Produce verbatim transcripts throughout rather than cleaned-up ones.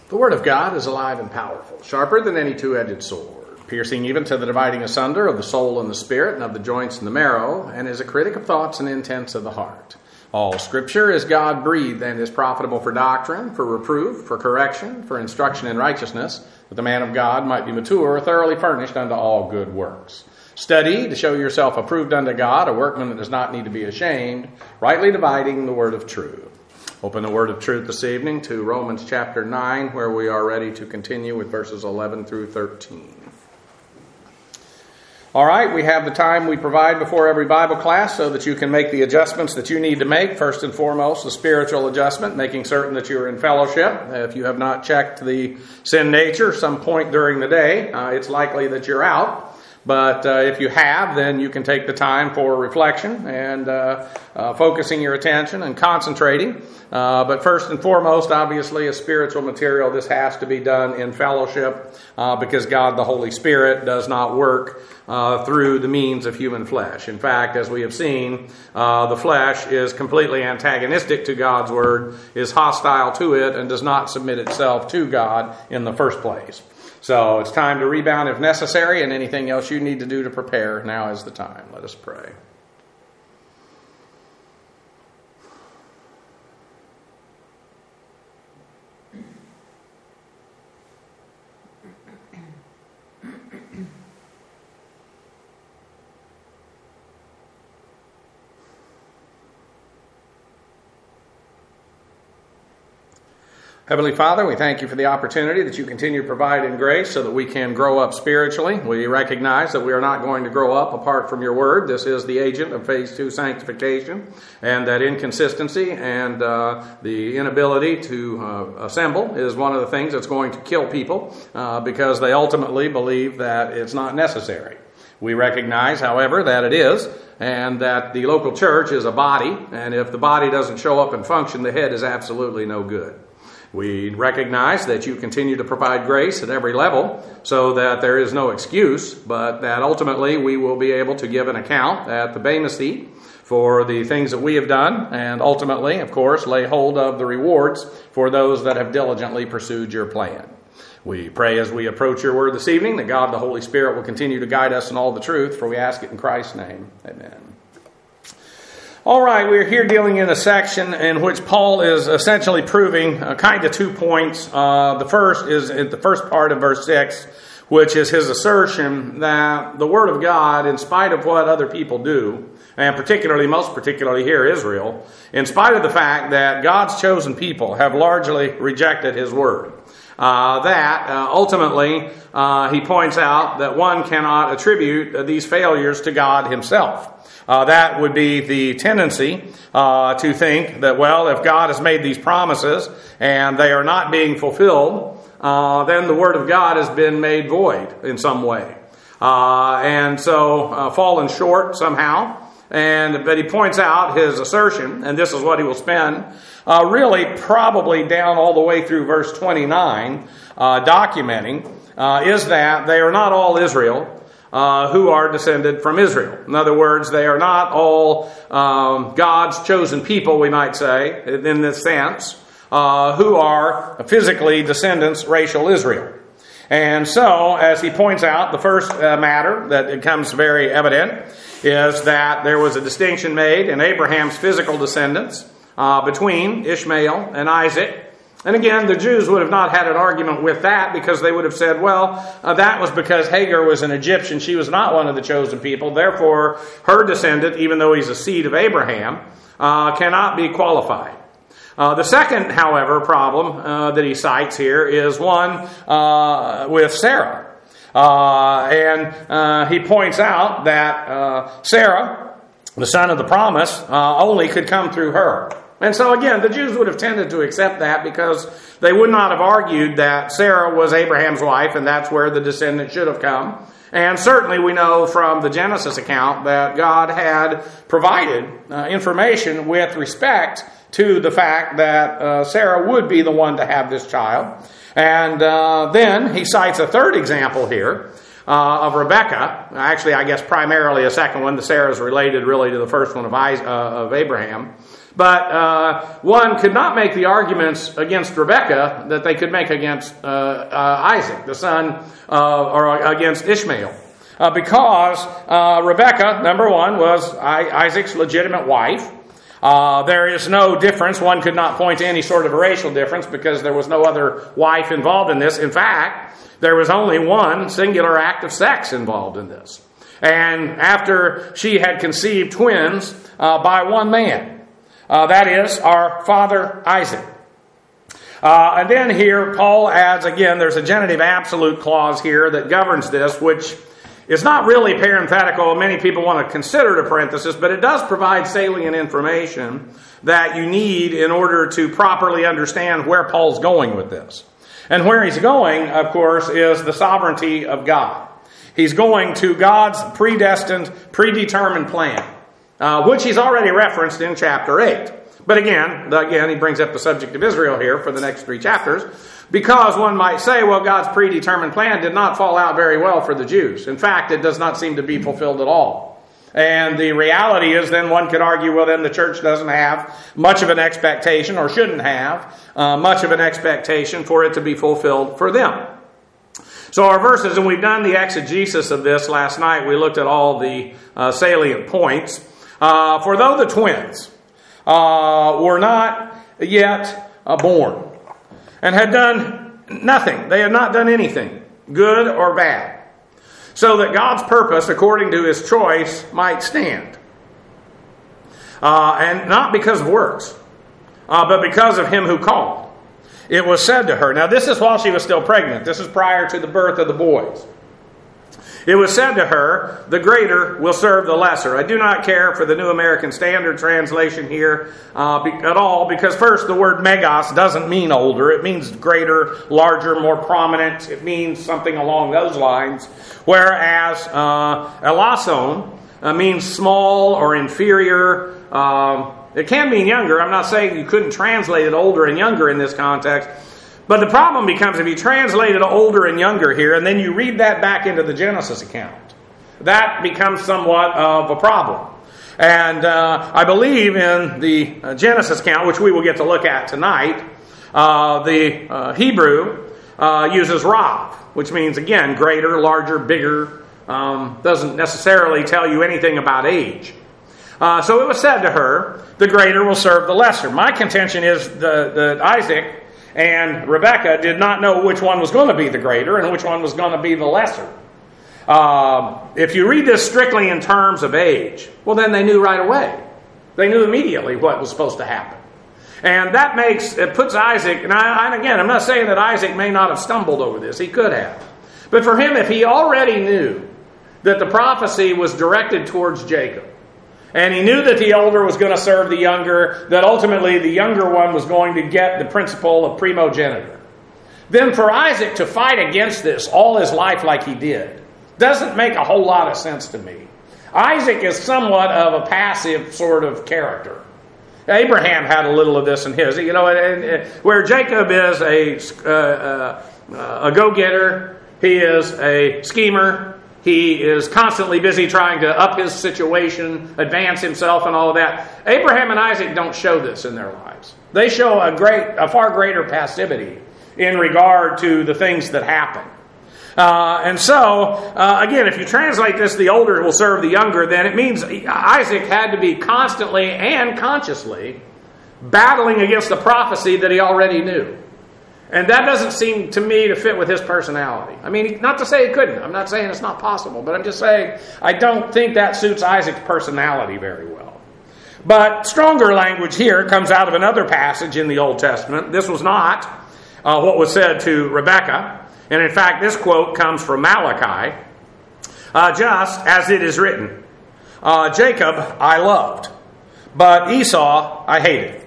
The Word of God is alive and powerful, sharper than any two-edged sword, piercing even to the dividing asunder of the soul and the spirit and of the joints and the marrow, and is a critic of thoughts and intents of the heart. All Scripture is God-breathed and is profitable for doctrine, for reproof, for correction, for instruction in righteousness, that the man of God might be mature, thoroughly furnished unto all good works. Study to show yourself approved unto God, a workman that does not need to be ashamed, rightly dividing the word of truth. Open the word of truth this evening to Romans chapter nine, where we are ready to continue with verses eleven through thirteen. All right, we have the time we provide before every Bible class so that you can make the adjustments that you need to make. First and foremost, the spiritual adjustment, making certain that you're in fellowship. If you have not checked the sin nature some point during the day, uh, it's likely that you're out. But uh, if you have, then you can take the time for reflection and uh, uh, focusing your attention and concentrating. Uh, but first and foremost, obviously, as spiritual material, this has to be done in fellowship uh, because God, the Holy Spirit, does not work uh, through the means of human flesh. In fact, as we have seen, uh, the flesh is completely antagonistic to God's Word, is hostile to it, and does not submit itself to God in the first place. So it's time to rebound if necessary, and anything else you need to do to prepare, now is the time. Let us pray. Heavenly Father, we thank you for the opportunity that you continue to provide in grace so that we can grow up spiritually. We recognize that we are not going to grow up apart from your word. This is the agent of phase two sanctification, and that inconsistency and uh, the inability to uh, assemble is one of the things that's going to kill people uh, because they ultimately believe that it's not necessary. We recognize, however, that it is, and that the local church is a body, and if the body doesn't show up and function, the head is absolutely no good. We recognize that you continue to provide grace at every level so that there is no excuse, but that ultimately we will be able to give an account at the Bema seat for the things that we have done, and ultimately, of course, lay hold of the rewards for those that have diligently pursued your plan. We pray as we approach your word this evening that God, the Holy Spirit, will continue to guide us in all the truth, for we ask it in Christ's name. Amen. All right, we're here dealing in a section in which Paul is essentially proving uh, kind of two points. Uh, the first is in the first part of verse six, which is his assertion that the Word of God, in spite of what other people do, and particularly, most particularly here, Israel, in spite of the fact that God's chosen people have largely rejected His Word, uh, that uh, ultimately uh, he points out that one cannot attribute uh, these failures to God Himself. Uh, that would be the tendency uh, to think that, well, if God has made these promises and they are not being fulfilled, uh, then the Word of God has been made void in some way. Uh, and so uh, fallen short somehow. And but he points out his assertion, and this is what he will spend, uh, really probably down all the way through verse twenty-nine, uh, documenting, uh, is that they are not all Israel. Uh, who are descended from Israel. In other words, they are not all um, God's chosen people, we might say, in this sense, uh, who are physically descendants, racial Israel. And so, as he points out, the first uh, matter that becomes very evident is that there was a distinction made in Abraham's physical descendants uh, between Ishmael and Isaac. And again, the Jews would have not had an argument with that because they would have said, well, uh, that was because Hagar was an Egyptian. She was not one of the chosen people. Therefore, her descendant, even though he's a seed of Abraham, uh, cannot be qualified. Uh, the second, however, problem uh, that he cites here is one uh, with Sarah. Uh, and uh, he points out that uh, Sarah, the son of the promise, uh, only could come through her. And so again, the Jews would have tended to accept that because they would not have argued that Sarah was Abraham's wife and that's where the descendant should have come. And certainly we know from the Genesis account that God had provided uh, information with respect to the fact that uh, Sarah would be the one to have this child. And uh, then he cites a third example here uh, of Rebekah. Actually, I guess primarily a second one. The Sarah is related really to the first one of, Isaac, uh, of Abraham. But uh, one could not make the arguments against Rebekah that they could make against uh, uh, Isaac, the son, uh, or against Ishmael. Uh, because uh, Rebekah, number one, was I- Isaac's legitimate wife. Uh, there is no difference. One could not point to any sort of racial difference because there was no other wife involved in this. In fact, there was only one singular act of sex involved in this. And after she had conceived twins uh, by one man. Uh, that is, our father Isaac. Uh, and then here, Paul adds, again, there's a genitive absolute clause here that governs this, which is not really parenthetical. Many people want to consider it a parenthesis, but it does provide salient information that you need in order to properly understand where Paul's going with this. And where he's going, of course, is the sovereignty of God. He's going to God's predestined, predetermined plan. Uh, which he's already referenced in chapter eight. But again, again, he brings up the subject of Israel here for the next three chapters, because one might say, well, God's predetermined plan did not fall out very well for the Jews. In fact, it does not seem to be fulfilled at all. And the reality is, then one could argue, well, then the church doesn't have much of an expectation, or shouldn't have uh, much of an expectation for it to be fulfilled for them. So our verses, and we've done the exegesis of this last night, we looked at all the uh, salient points. Uh, for though the twins uh, were not yet uh, born and had done nothing, they had not done anything, good or bad, so that God's purpose, according to his choice, might stand. Uh, and not because of works, uh, but because of him who called. It was said to her, now this is while she was still pregnant, this is prior to the birth of the boys. It was said to her, the greater will serve the lesser. I do not care for the New American Standard translation here uh, be, at all, because first, the word megas doesn't mean older. It means greater, larger, more prominent. It means something along those lines. Whereas uh, elason uh, means small or inferior. Um, it can mean younger. I'm not saying you couldn't translate it older and younger in this context. But the problem becomes if you translate it older and younger here, and then you read that back into the Genesis account, that becomes somewhat of a problem. And uh, I believe in the uh, Genesis account, which we will get to look at tonight, uh, the uh, Hebrew uh, uses Rav, which means, again, greater, larger, bigger, um, doesn't necessarily tell you anything about age. Uh, so it was said to her, the greater will serve the lesser. My contention is that Isaac and Rebekah did not know which one was going to be the greater and which one was going to be the lesser. Uh, if you read this strictly in terms of age, well, then they knew right away. They knew immediately what was supposed to happen. And that makes, it puts Isaac, and, I, and again, I'm not saying that Isaac may not have stumbled over this. He could have. But for him, if he already knew that the prophecy was directed towards Jacob, and he knew that the older was going to serve the younger, that ultimately the younger one was going to get the principle of primogeniture. Then for Isaac to fight against this all his life like he did doesn't make a whole lot of sense to me. Isaac is somewhat of a passive sort of character. Abraham had a little of this in his. You know, and, and, where Jacob is a, uh, uh, a go-getter, he is a schemer. He is constantly busy trying to up his situation, advance himself, and all of that. Abraham and Isaac don't show this in their lives. They show a great, a far greater passivity in regard to the things that happen. Uh, and so, uh, again, if you translate this, the older will serve the younger, then it means Isaac had to be constantly and consciously battling against the prophecy that he already knew. And that doesn't seem to me to fit with his personality. I mean, not to say he couldn't. I'm not saying it's not possible. But I'm just saying I don't think that suits Isaac's personality very well. But stronger language here comes out of another passage in the Old Testament. This was not uh, what was said to Rebekah. And in fact, this quote comes from Malachi. Uh, just as it is written, uh, Jacob I loved, but Esau I hated.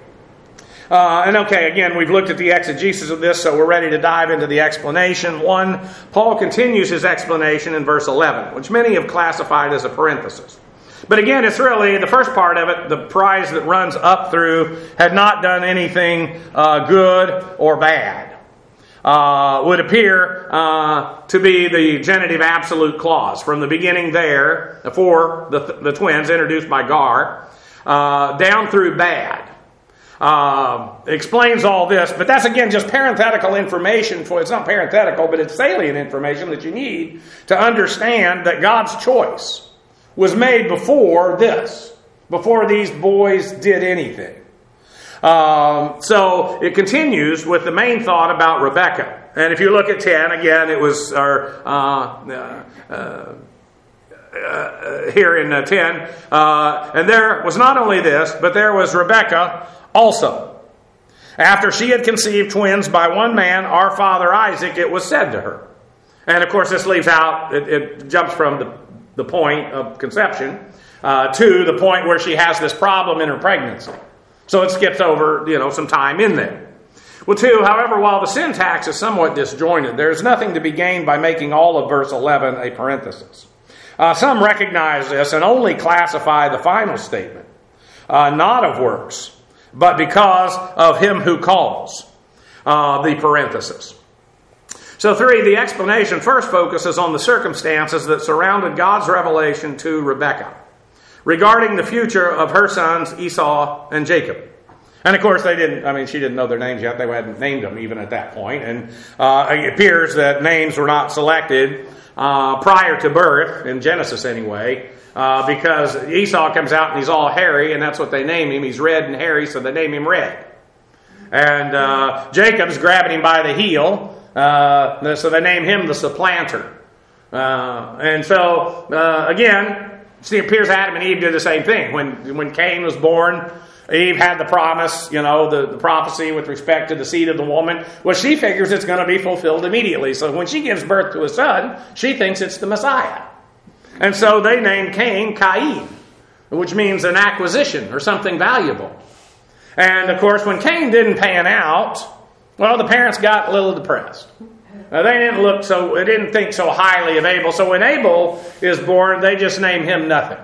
Uh, and okay, again, we've looked at the exegesis of this, so we're ready to dive into the explanation. One, Paul continues his explanation in verse eleven, which many have classified as a parenthesis. But again, it's really, the first part of it, the prize that runs up through, had not done anything uh, good or bad. Uh, would appear uh, to be the genitive absolute clause. From the beginning there, for the, the twins introduced by Gar, uh, down through bad. uh, explains all this. But that's, again, just parenthetical information. For It's not parenthetical, but it's salient information that you need to understand that God's choice was made before this, before these boys did anything. Um, so it continues with the main thought about Rebekah. And if you look at ten, again, it was our, uh, uh, uh, uh, here in uh, ten. Uh, and there was not only this, but there was Rebekah also. After she had conceived twins by one man, our father Isaac, it was said to her. And of course, this leaves out, it, it jumps from the, the point of conception uh, to the point where she has this problem in her pregnancy. So it skips over, you know, some time in there. Well, two, however, while the syntax is somewhat disjointed, there's nothing to be gained by making all of verse eleven a parenthesis. Uh, some recognize this and only classify the final statement, uh, not of works, but because of him who calls, uh, the parenthesis. So three, the explanation first focuses on the circumstances that surrounded God's revelation to Rebekah regarding the future of her sons Esau and Jacob. And of course, they didn't, I mean, she didn't know their names yet. They hadn't named them even at that point. And uh, it appears that names were not selected uh, prior to birth, in Genesis anyway, uh, because Esau comes out and he's all hairy, and that's what they name him. He's red and hairy, so they name him Red. And uh, Jacob's grabbing him by the heel, uh, so they name him the supplanter. Uh, and so, uh, again, see, it appears Adam and Eve did the same thing. When when Cain was born, Eve had the promise, you know, the, the prophecy with respect to the seed of the woman. Well, she figures it's going to be fulfilled immediately. So when she gives birth to a son, she thinks it's the Messiah. And so they named Cain Cain, which means an acquisition or something valuable. And of course, when Cain didn't pan out, well, the parents got a little depressed. Now, they didn't look so, they didn't think so highly of Abel. So when Abel is born, they just name him nothing.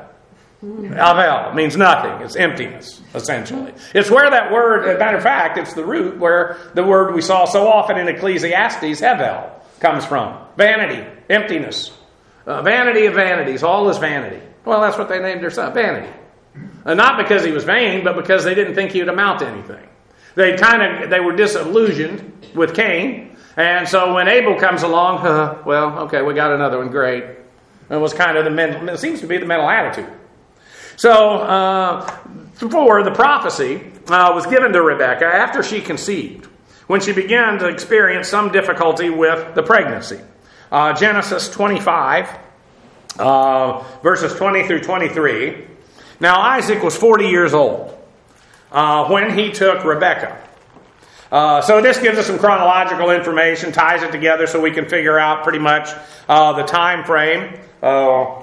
Avel means nothing. It's emptiness, essentially. It's where that word, as a matter of fact, it's the root where the word we saw so often in Ecclesiastes, Hevel, comes from. Vanity, emptiness. Uh, vanity of vanities, all is vanity. Well, that's what they named their son, Vanity. And not because he was vain, but because they didn't think he would amount to anything. They kind of, they were disillusioned with Cain. And so when Abel comes along, uh, well, okay, we got another one, great. It was kind of the mental, it seems to be the mental attitude. So, uh, four, the prophecy uh, was given to Rebekah after she conceived, when she began to experience some difficulty with the pregnancy. Uh, Genesis twenty-five, uh, verses twenty through twenty-three. Now, Isaac was forty years old uh, when he took Rebekah. Uh, so this gives us some chronological information, ties it together so we can figure out pretty much uh, the time frame. Uh,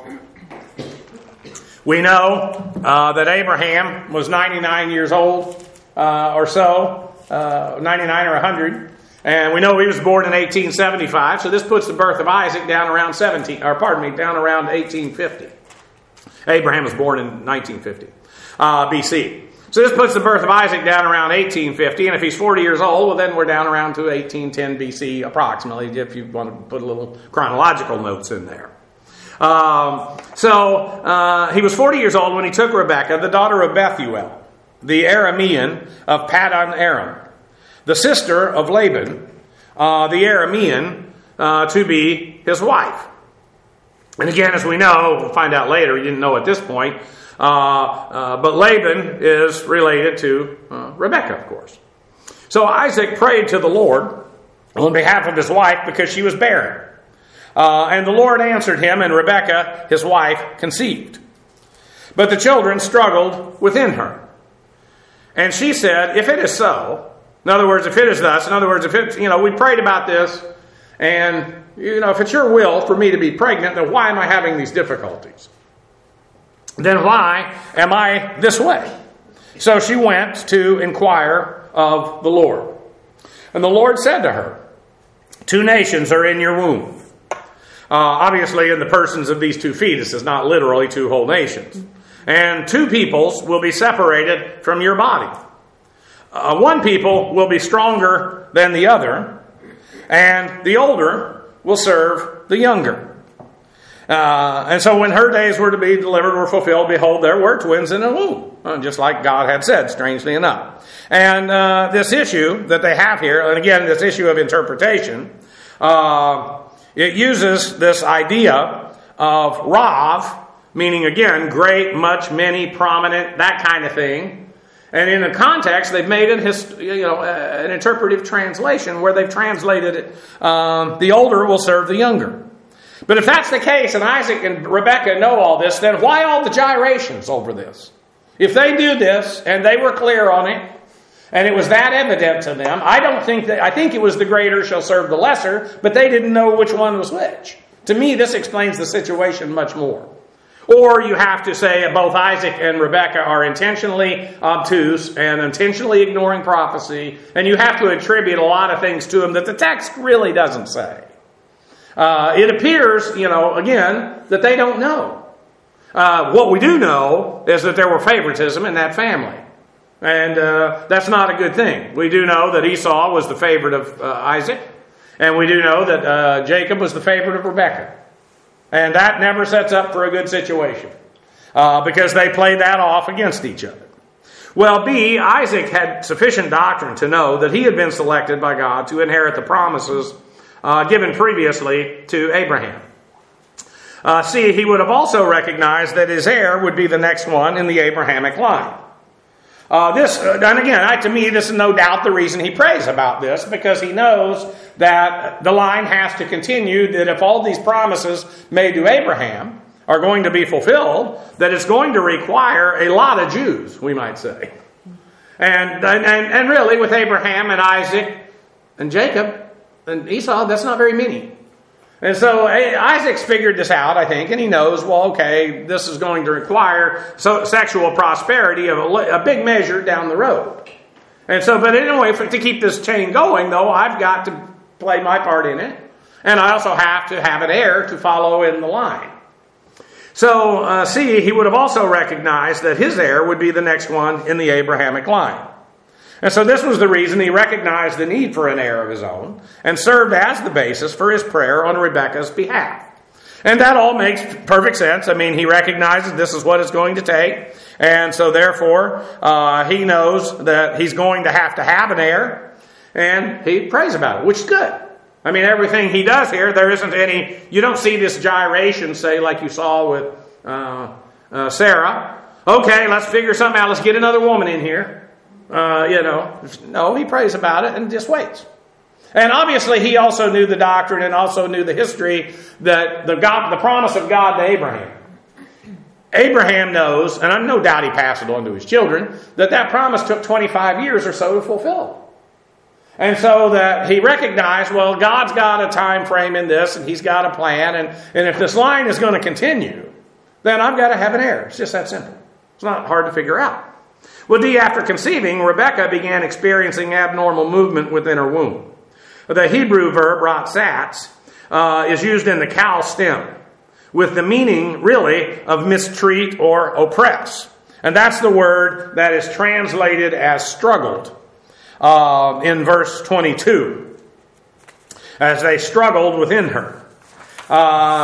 we know uh, that Abraham was ninety-nine years old uh, or so, uh, ninety-nine or one hundred. And we know he was born in eighteen seventy-five, so this puts the birth of Isaac down around seventeen, or pardon me, down around eighteen fifty. Abraham was born in nineteen fifty uh, B C. So this puts the birth of Isaac down around eighteen fifty, and if he's forty years old, well then we're down around to eighteen ten B C approximately, if you want to put a little chronological notes in there. Um, so uh, he was forty years old when he took Rebekah, the daughter of Bethuel, the Aramean of Paddan Aram, the sister of Laban, uh, the Aramean, uh, to be his wife. And again, as we know, we'll find out later, he didn't know at this point, uh, uh, but Laban is related to uh, Rebekah, of course. So Isaac prayed to the Lord on behalf of his wife because she was barren. Uh, and the Lord answered him, and Rebekah, his wife, conceived. But the children struggled within her. And she said, if it is so, in other words, if it is thus, in other words, if it's, you know, we prayed about this, and, you know, if it's your will for me to be pregnant, then why am I having these difficulties? Then why am I this way? So she went to inquire of the Lord. And the Lord said to her, two nations are in your womb. Uh, obviously, in the persons of these two fetuses, not literally two whole nations. And two peoples will be separated from your body. Uh, one people will be stronger than the other, and the older will serve the younger. Uh, and so when her days were to be delivered were fulfilled, behold, there were twins in her womb, uh, just like God had said, strangely enough. And uh, this issue that they have here, and again, this issue of interpretation, uh, it uses this idea of Rav, meaning, again, great, much, many, prominent, that kind of thing. And in the context, they've made it his, you know, an interpretive translation where they've translated it, um, the older will serve the younger. But if that's the case, and Isaac and Rebekah know all this, then why all the gyrations over this? If they knew this, and they were clear on it, and it was that evident to them, I don't think that, I think it was the greater shall serve the lesser, but they didn't know which one was which. To me, this explains the situation much more. Or you have to say both Isaac and Rebekah are intentionally obtuse and intentionally ignoring prophecy, and you have to attribute a lot of things to them that the text really doesn't say. Uh, it appears, you know, again, that they don't know. Uh, what we do know is that there were favoritism in that family. And uh, that's not a good thing. We do know that Esau was the favorite of uh, Isaac. And we do know that uh, Jacob was the favorite of Rebekah. And that never sets up for a good situation. Uh, because they played that off against each other. Well, B, Isaac had sufficient doctrine to know that he had been selected by God to inherit the promises Uh, given previously to Abraham. Uh, see, he would have also recognized that his heir would be the next one in the Abrahamic line. Uh, this, uh, and again, I, to me, this is no doubt the reason he prays about this, because he knows that the line has to continue, that if all these promises made to Abraham are going to be fulfilled, that it's going to require a lot of Jews, we might say. And, and, and really, with Abraham and Isaac and Jacob, and Esau, that's not very many. And so Isaac's figured this out, I think, and he knows, well, okay, this is going to require so sexual prosperity of a, a big measure down the road. And so, but anyway, for, to keep this chain going, though, I've got to play my part in it. And I also have to have an heir to follow in the line. So, uh, see, he would have also recognized that his heir would be the next one in the Abrahamic line. And so this was the reason he recognized the need for an heir of his own and served as the basis for his prayer on Rebekah's behalf. And that all makes perfect sense. I mean, he recognizes this is what it's going to take. And so therefore, uh, he knows that he's going to have to have an heir. And he prays about it, which is good. I mean, everything he does here, there isn't any, you don't see this gyration, say, like you saw with uh, uh, Sarah. Okay, let's figure something out. Let's get another woman in here. Uh, you know, no, he prays about it and just waits. And obviously he also knew the doctrine and also knew the history that the God, the promise of God to Abraham. Abraham knows, and I no doubt he passed it on to his children, that that promise took twenty-five years or so to fulfill. And so that he recognized, well, God's got a time frame in this and he's got a plan. And, and if this line is going to continue, then I've got to have an heir. It's just that simple. It's not hard to figure out. Well, D, after conceiving, Rebekah began experiencing abnormal movement within her womb. The Hebrew verb, ratzatz, uh, is used in the cow stem, with the meaning, really, of mistreat or oppress. And that's the word that is translated as struggled uh, in verse twenty-two, as they struggled within her. Uh,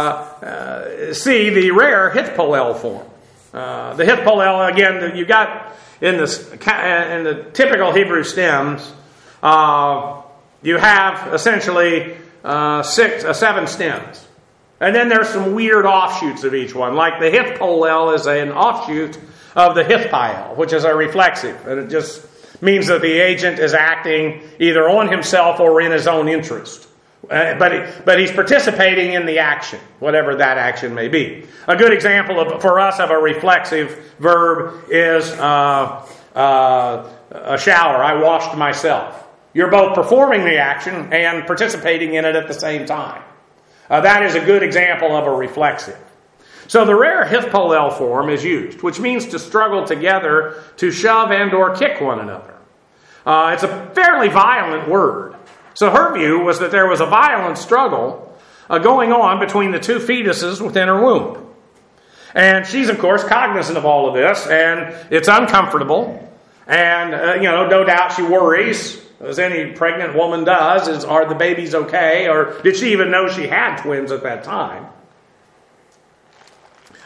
uh, see, the rare Hithpolel form. Uh, the Hithpolel, again, you've got in, this, in the typical Hebrew stems, uh, you have essentially uh, six, uh, seven stems. And then there's some weird offshoots of each one. Like the Hithpolel is an offshoot of the Hithpael, which is a reflexive. And it just means that the agent is acting either on himself or in his own interest. Uh, but, he, but he's participating in the action, whatever that action may be. A good example of, for us of a reflexive verb is uh, uh, a shower. I washed myself. You're both performing the action and participating in it at the same time. Uh, that is a good example of a reflexive. So the rare Hithpolel form is used, which means to struggle together, to shove and or kick one another. Uh, it's a fairly violent word. So her view was that there was a violent struggle uh, going on between the two fetuses within her womb. And she's, of course, cognizant of all of this, and it's uncomfortable. And, uh, you know, no doubt she worries, as any pregnant woman does, is, are the babies okay? Or did she even know she had twins at that time?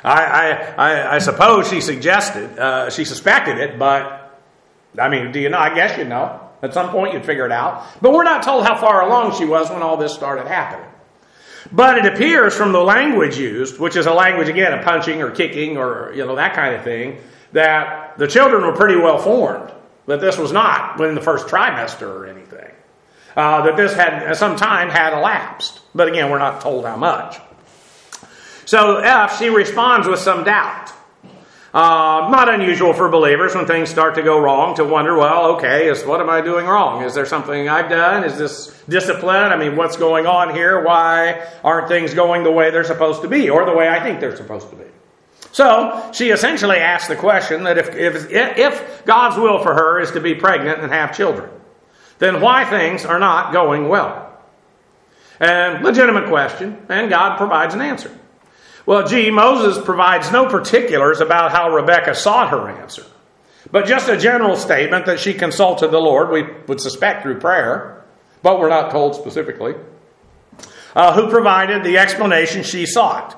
I, I, I, I suppose she suggested, uh, she suspected it, but, I mean, do you know? I guess you know. At some point you'd figure it out. But we're not told how far along she was when all this started happening. But it appears from the language used, which is a language, again, of punching or kicking or, you know, that kind of thing, that the children were pretty well formed. That this was not within the first trimester or anything. Uh, that this had, some time had elapsed. But again, we're not told how much. So F, she responds with some doubt. Uh, not unusual for believers when things start to go wrong to wonder, well, okay, is, what am I doing wrong? Is there something I've done? Is this discipline? I mean, what's going on here? Why aren't things going the way they're supposed to be or the way I think they're supposed to be? So she essentially asks the question that if, if, if God's will for her is to be pregnant and have children, then why things are not going well? And legitimate question, and God provides an answer. Well, gee, Moses provides no particulars about how Rebekah sought her answer, but just a general statement that she consulted the Lord, we would suspect through prayer, but we're not told specifically, uh, who provided the explanation she sought.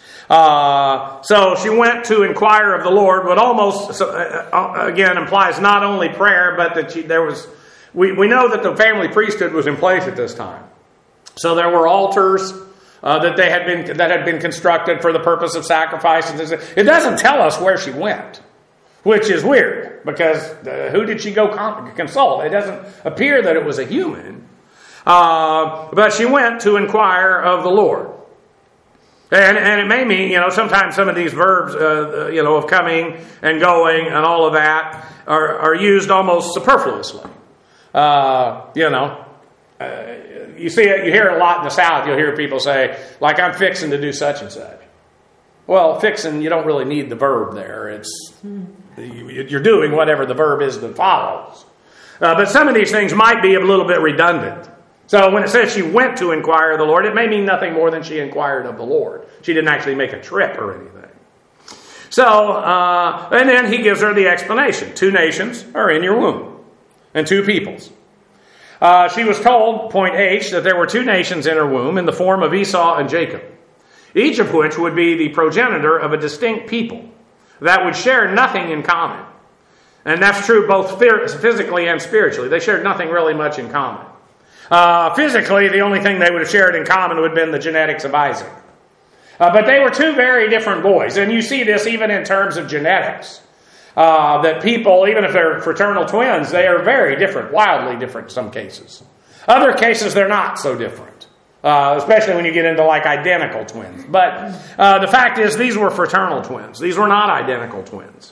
Uh, so she went to inquire of the Lord, what almost, uh, again, implies not only prayer, but that she, there was, we, we know that the family priesthood was in place at this time. So there were altars Uh, that they had been that had been constructed for the purpose of sacrifices. It doesn't tell us where she went, which is weird because uh, who did she go con- consult? It doesn't appear that it was a human, uh, but she went to inquire of the Lord, and and it may mean, you know, sometimes some of these verbs, uh, you know, of coming and going and all of that are are used almost superfluously, uh, you know. Uh, You see it, you hear it a lot in the South. You'll hear people say, like, I'm fixing to do such and such. Well, fixing, you don't really need the verb there. It's you're doing whatever the verb is that follows. Uh, but some of these things might be a little bit redundant. So when it says she went to inquire of the Lord, it may mean nothing more than she inquired of the Lord. She didn't actually make a trip or anything. So, uh, and then he gives her the explanation. Two nations are in your womb, and two peoples. Uh, she was told, point H, that there were two nations in her womb in the form of Esau and Jacob, each of which would be the progenitor of a distinct people that would share nothing in common. And that's true both physically and spiritually. They shared nothing really much in common. Uh, physically, the only thing they would have shared in common would have been the genetics of Isaac. Uh, but they were two very different boys. And you see this even in terms of genetics. Uh, that people, even if they're fraternal twins, they are very different, wildly different in some cases. Other cases, they're not so different, uh, especially when you get into like identical twins. But uh, the fact is, these were fraternal twins. These were not identical twins.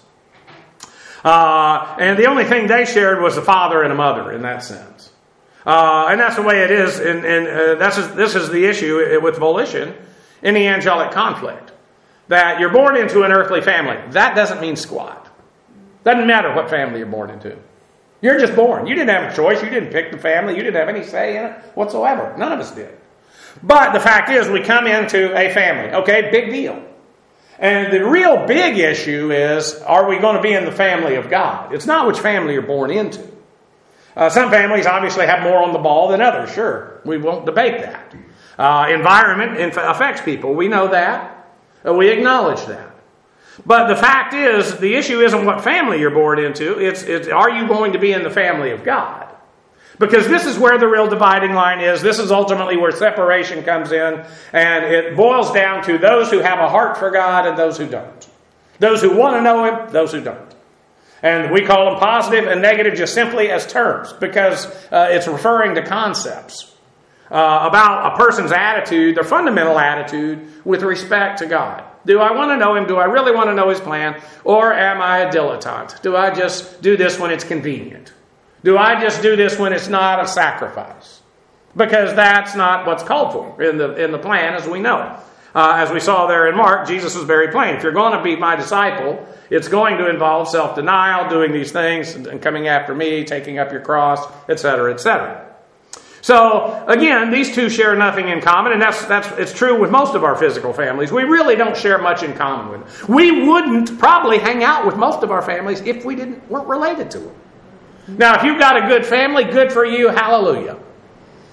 Uh, and the only thing they shared was a father and a mother in that sense. Uh, and that's the way it is, and, and uh, that's, this is the issue with volition in the angelic conflict. That you're born into an earthly family. That doesn't mean squat. Doesn't matter what family you're born into. You're just born. You didn't have a choice. You didn't pick the family. You didn't have any say in it whatsoever. None of us did. But the fact is, we come into a family. Okay, big deal. And the real big issue is, are we going to be in the family of God? It's not which family you're born into. Uh, some families obviously have more on the ball than others. Sure, we won't debate that. Uh, environment affects people. We know that. Uh, we acknowledge that. But the fact is, the issue isn't what family you're born into. It's, it's are you going to be in the family of God? Because this is where the real dividing line is. This is ultimately where separation comes in. And it boils down to those who have a heart for God and those who don't. Those who want to know Him, those who don't. And we call them positive and negative just simply as terms. Because uh, it's referring to concepts uh, about a person's attitude, their fundamental attitude with respect to God. Do I want to know Him? Do I really want to know His plan? Or am I a dilettante? Do I just do this when it's convenient? Do I just do this when it's not a sacrifice? Because that's not what's called for in the in the plan as we know it. Uh, as we saw there in Mark, Jesus was very plain. If you're going to be my disciple, it's going to involve self-denial, doing these things, and coming after me, taking up your cross, et cetera, et cetera. So, again, these two share nothing in common, and that's that's it's true with most of our physical families. We really don't share much in common with them. We wouldn't probably hang out with most of our families if we didn't weren't related to them. Now, if you've got a good family, good for you, hallelujah.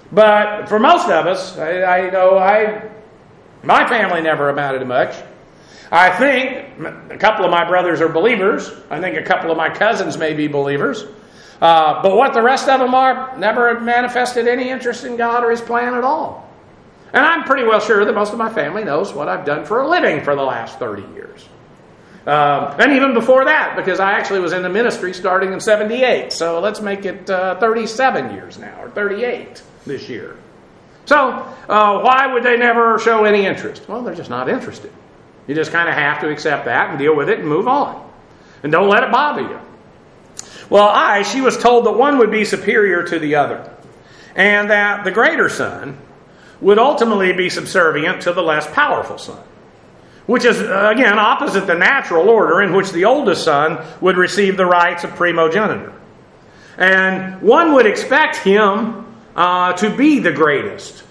But for most of us, I, I know I my family never amounted to much. I think a couple of my brothers are believers. I think a couple of my cousins may be believers. Uh, but what the rest of them are, never manifested any interest in God or His plan at all. And I'm pretty well sure that most of my family knows what I've done for a living for the last thirty years. Um, and even before that, because I actually was in the ministry starting in seventy-eight. So let's make it uh, thirty-seven years now, or thirty-eight this year. So uh, why would they never show any interest? Well, they're just not interested. You just kind of have to accept that and deal with it and move on. And don't let it bother you. Well, I, she was told that one would be superior to the other, and that the greater son would ultimately be subservient to the less powerful son, which is, again, opposite the natural order in which the oldest son would receive the rights of primogeniture. And one would expect him uh, to be the greatest,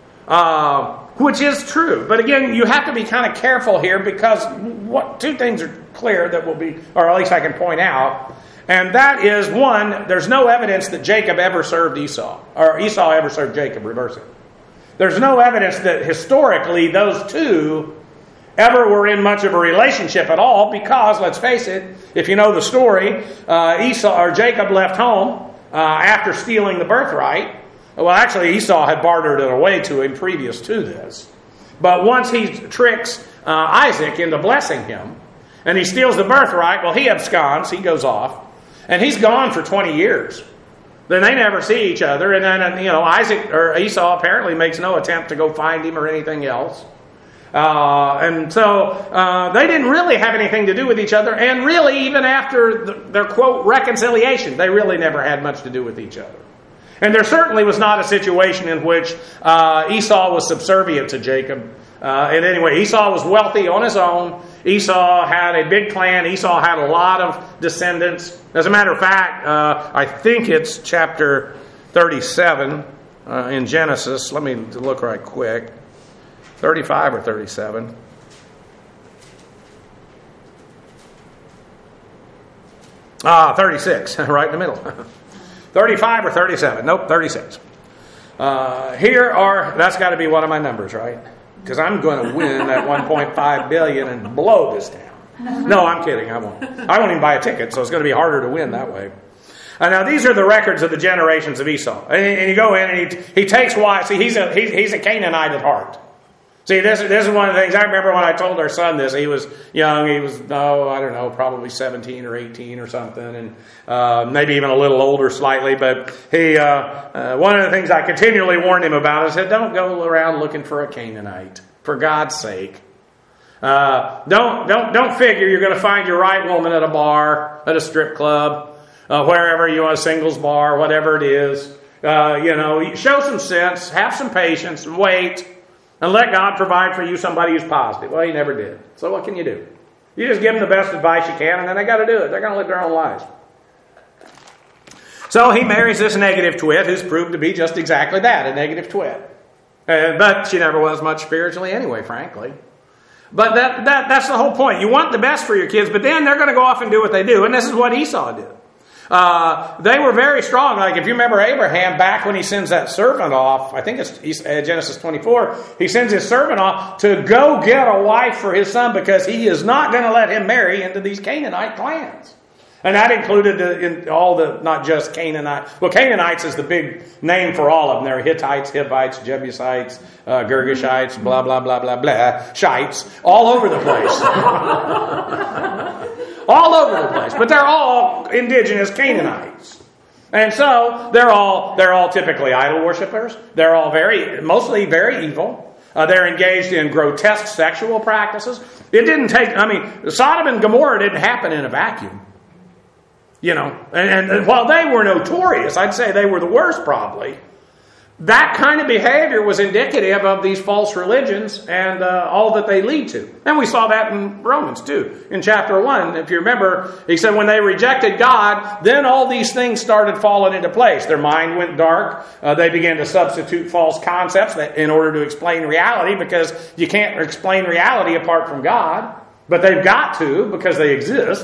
uh, which is true. But again, you have to be kind of careful here, because what two things are clear that will be, or at least I can point out. And that is, one, there's no evidence that Jacob ever served Esau, or Esau ever served Jacob, reverse it. There's no evidence that historically those two ever were in much of a relationship at all, because, let's face it, if you know the story, uh, Esau or Jacob left home uh, after stealing the birthright. Well, actually, Esau had bartered it away to him previous to this. But once he tricks uh, Isaac into blessing him, and he steals the birthright, well, he absconds, he goes off. And he's gone for twenty years. Then they never see each other. And then, you know, Isaac or Esau apparently makes no attempt to go find him or anything else. Uh, and so uh, they didn't really have anything to do with each other. And really, even after the, their, quote, reconciliation, they really never had much to do with each other. And there certainly was not a situation in which uh, Esau was subservient to Jacob. Uh, and anyway, Esau was wealthy on his own. Esau had a big clan. Esau had a lot of descendants. As a matter of fact, uh, I think it's chapter thirty-seven uh, in Genesis. Let me look right quick. thirty-five or thirty-seven. Ah, thirty-six, right in the middle. thirty-five or thirty-seven. Nope, thirty-six. Uh, here are, that's got to be one of my numbers, right? Because I'm going to win that one point five billion dollars and blow this town. No, I'm kidding. I won't. I won't even buy a ticket, so it's going to be harder to win that way. Uh, now, these are the records of the generations of Esau. And, and you go in and he, he takes wives. See, he's a, he, he's a Canaanite at heart. See, this, this is one of the things, I remember when I told our son this, he was young, he was, oh, I don't know, probably seventeen or eighteen or something, and uh, maybe even a little older slightly, but he, uh, uh, one of the things I continually warned him about is that don't go around looking for a Canaanite, for God's sake. Uh, don't, don't, don't figure you're going to find your right woman at a bar, at a strip club, uh, wherever you want, a singles bar, whatever it is. Uh, you know, show some sense, have some patience, and wait. And let God provide for you somebody who's positive. Well, he never did. So what can you do? You just give them the best advice you can, and then they got to do it. They're going to live their own lives. So he marries this negative twit, who's proved to be just exactly that, a negative twit. Uh, but she never was much spiritually anyway, frankly. But that, that that's the whole point. You want the best for your kids, but then they're going to go off and do what they do. And this is what Esau did. Uh, they were very strong. Like if you remember Abraham, back when he sends that servant off, I think it's uh, Genesis twenty-four, he sends his servant off to go get a wife for his son because he is not going to let him marry into these Canaanite clans. And that included the, in all the, not just Canaanite. Well, Canaanites is the big name for all of them. They're Hittites, Hivites, Jebusites, uh, Girgashites, blah, blah, blah, blah, blah, Shites, all over the place. All over the place. But they're all indigenous Canaanites. And so they're all they're all typically idol worshippers. They're all very, mostly very evil. Uh, they're engaged in grotesque sexual practices. It didn't take, I mean, Sodom and Gomorrah didn't happen in a vacuum. You know, and, and while they were notorious, I'd say they were the worst probably. That kind of behavior was indicative of these false religions and uh, all that they lead to. And we saw that in Romans too. In chapter one, if you remember, he said when they rejected God, then all these things started falling into place. Their mind went dark. Uh, they began to substitute false concepts that, in order to explain reality, because you can't explain reality apart from God. But they've got to, because they exist.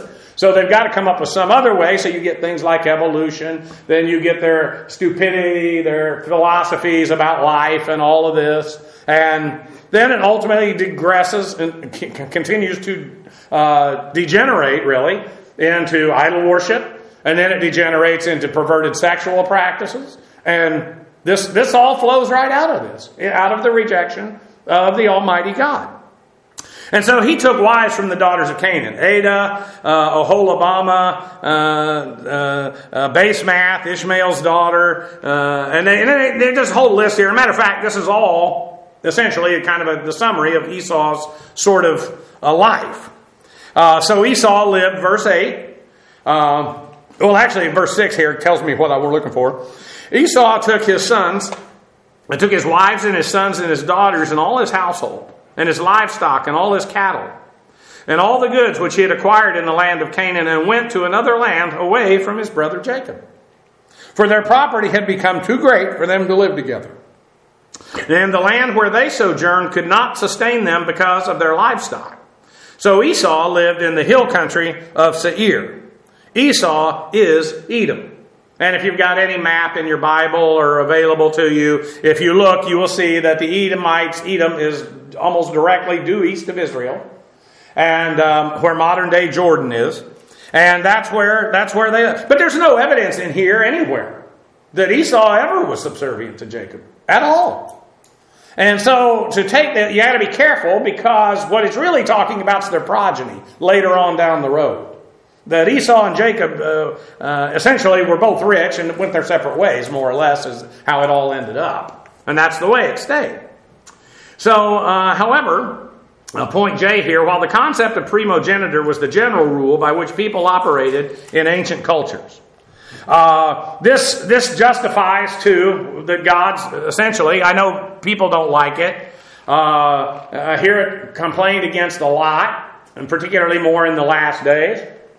So they've got to come up with some other way. So you get things like evolution. Then you get their stupidity, their philosophies about life and all of this. And then it ultimately digresses and c- continues to uh, degenerate, really, into idol worship. And then it degenerates into perverted sexual practices. And this, this all flows right out of this, out of the rejection of the Almighty God. And so he took wives from the daughters of Canaan. Adah, uh, Oholibamah, uh, uh, uh, Basemath, Ishmael's daughter. Uh, and they, and they, they just a whole list here. As a matter of fact, this is all essentially kind of a, the summary of Esau's sort of uh, life. Uh, so Esau lived, verse eight. Uh, well, actually, verse six here tells me what I was looking for. Esau took his sons, and took his wives and his sons and his daughters and all his household, and his livestock and all his cattle, and all the goods which he had acquired in the land of Canaan, and went to another land away from his brother Jacob. For their property had become too great for them to live together. And the land where they sojourned could not sustain them because of their livestock. So Esau lived in the hill country of Seir. Esau is Edom. And if you've got any map in your Bible or available to you, if you look, you will see that the Edomites, Edom is almost directly due east of Israel, and um, where modern day Jordan is. And that's where that's where they live. But there's no evidence in here anywhere that Esau ever was subservient to Jacob at all. And so to take that, you got to be careful, because what it's really talking about is their progeny later on down the road. That Esau and Jacob uh, uh, essentially were both rich and went their separate ways, more or less, is how it all ended up. And that's the way it stayed. So, uh, however, uh, point J here, while the concept of primogeniture was the general rule by which people operated in ancient cultures, uh, this, this justifies, too, that God's, essentially, I know people don't like it, uh, I hear it complained against a lot, and particularly more in the last days.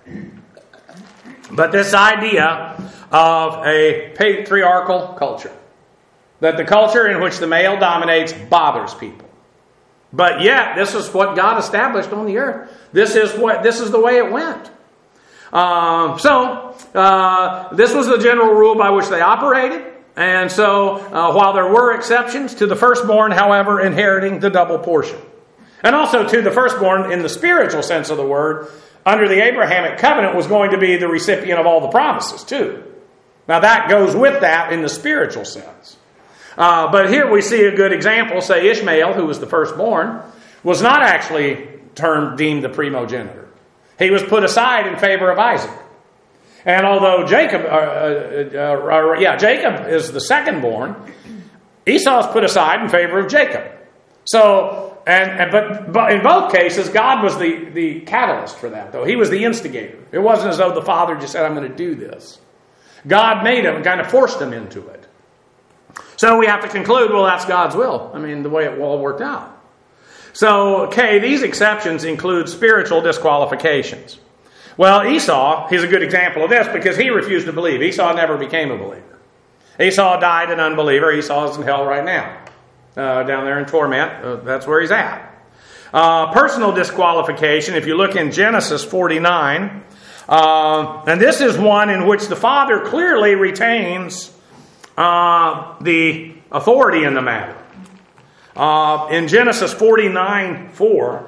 But this idea of a patriarchal culture, that the culture in which the male dominates bothers people. But yet, this is what God established on the earth. This is what this is the way it went. Um, so, uh, this was the general rule by which they operated. And so, uh, while there were exceptions to the firstborn, however, inheriting the double portion. And also to the firstborn in the spiritual sense of the word, under the Abrahamic covenant, was going to be the recipient of all the promises, too. Now, that goes with that in the spiritual sense. Uh, but here we see a good example. Say Ishmael, who was the firstborn, was not actually termed, deemed the primogenitor. He was put aside in favor of Isaac. And although Jacob, uh, uh, uh, yeah, Jacob is the secondborn, Esau is put aside in favor of Jacob. So... And, and but, but in both cases, God was the, the catalyst for that, though. He was the instigator. It wasn't as though the father just said, I'm going to do this. God made him and kind of forced him into it. So we have to conclude, well, that's God's will. I mean, the way it all worked out. So, okay, these exceptions include spiritual disqualifications. Well, Esau, he's a good example of this because he refused to believe. Esau never became a believer. Esau died an unbeliever. Esau is in hell right now. Uh, down there in torment. Uh, that's where he's at. Uh, personal disqualification, if you look in Genesis forty-nine, uh, and this is one in which the father clearly retains uh, the authority in the matter. Uh, in Genesis forty-nine four,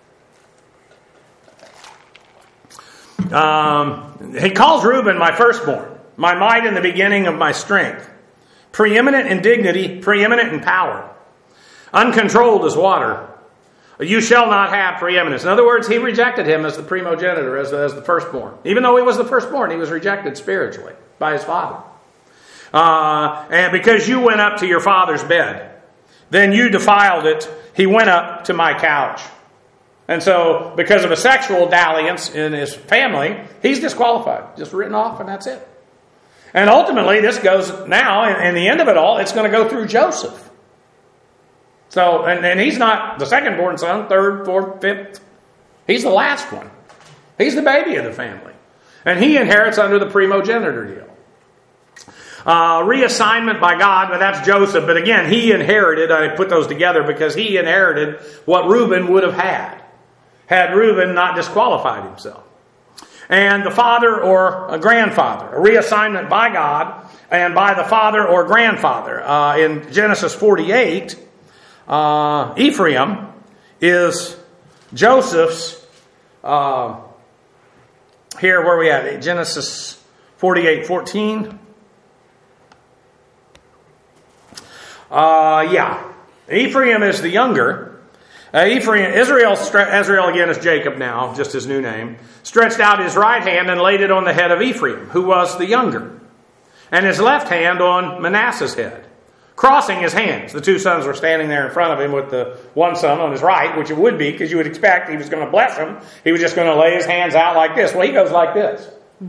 um, he calls Reuben my firstborn, my might in the beginning of my strength, preeminent in dignity, preeminent in power. Uncontrolled as water. You shall not have preeminence. In other words, he rejected him as the primogenitor, as the, as the firstborn. Even though he was the firstborn, he was rejected spiritually by his father. Uh, and because you went up to your father's bed, then you defiled it. He went up to my couch. And so, because of a sexual dalliance in his family, he's disqualified. Just written off, and that's it. And ultimately, this goes now, and the end of it all, it's going to go through Joseph. So, and, and he's not the second born son, third, fourth, fifth. He's the last one. He's the baby of the family. And he inherits under the primogenitor deal. Uh, reassignment by God, but that's Joseph. But again, he inherited, I put those together because he inherited what Reuben would have had, had Reuben not disqualified himself. and the father or a grandfather, a reassignment by God and by the father or grandfather. Uh, in Genesis forty-eight, uh, Ephraim is Joseph's, uh, here where are we at? Genesis forty-eight fourteen. Uh, yeah. Ephraim is the younger. Uh, Ephraim, Israel, Israel again is Jacob now, just his new name, stretched out his right hand and laid it on the head of Ephraim, who was the younger, and his left hand on Manasseh's head, crossing his hands. The two sons were standing there in front of him with the one son on his right, which it would be, because you would expect he was going to bless him. He was just going to lay his hands out like this. Well, he goes like this.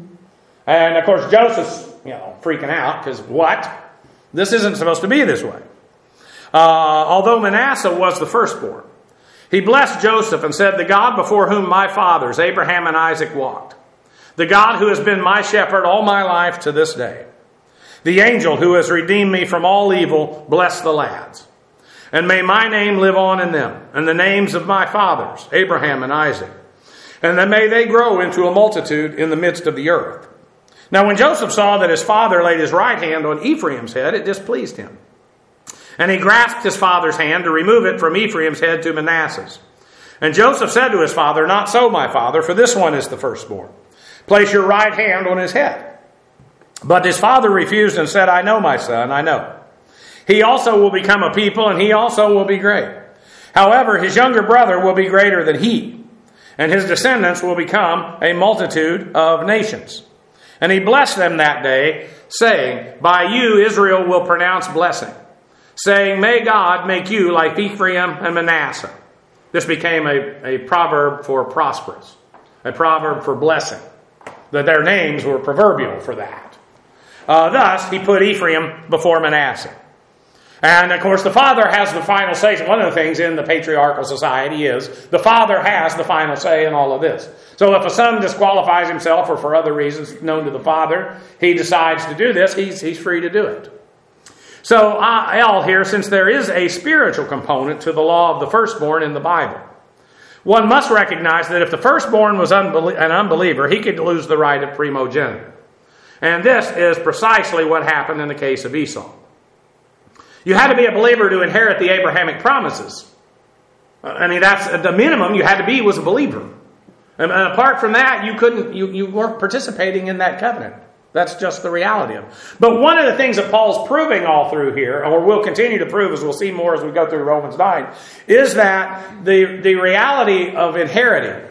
And, of course, Joseph's, you know, freaking out, because what? This isn't supposed to be this way. Uh, although Manasseh was the firstborn, he blessed Joseph and said, "The God before whom my fathers, Abraham and Isaac, walked, the God who has been my shepherd all my life to this day, the angel who has redeemed me from all evil, bless the lads. And may my name live on in them, and the names of my fathers, Abraham and Isaac. And then may they grow into a multitude in the midst of the earth." Now when Joseph saw that his father laid his right hand on Ephraim's head, it displeased him. And he grasped his father's hand to remove it from Ephraim's head to Manasseh's. And Joseph said to his father, "Not so, my father, for this one is the firstborn. Place your right hand on his head." But his father refused and said, "I know, my son, I know. He also will become a people, and he also will be great. However, his younger brother will be greater than he, and his descendants will become a multitude of nations." And he blessed them that day, saying, "By you Israel will pronounce blessing, saying, may God make you like Ephraim and Manasseh." This became a, a proverb for prosperous, a proverb for blessing, that their names were proverbial for that. Uh, thus, he put Ephraim before Manasseh. And, of course, the father has the final say. One of the things in the patriarchal society is the father has the final say in all of this. So if a son disqualifies himself or for other reasons known to the father, he decides to do this, he's, he's free to do it. So, uh, L here, since there is a spiritual component to the law of the firstborn in the Bible, one must recognize that if the firstborn was unbelie- an unbeliever, he could lose the right of primogeniture. And this is precisely what happened in the case of Esau. You had to be a believer to inherit the Abrahamic promises. I mean, that's the minimum you had to be was a believer. And, and apart from that, you couldn't, you, you weren't participating in that covenant. That's just the reality of it. But one of the things that Paul's proving all through here, or will continue to prove as we'll see more as we go through Romans nine, is that the, the reality of inheriting